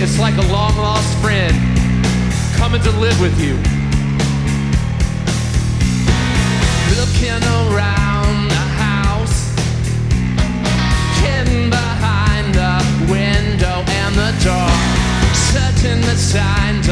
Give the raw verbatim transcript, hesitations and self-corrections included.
It's like a long-lost friend coming to live with you. Looking around the house, hidden behind the window and the door, searching the signs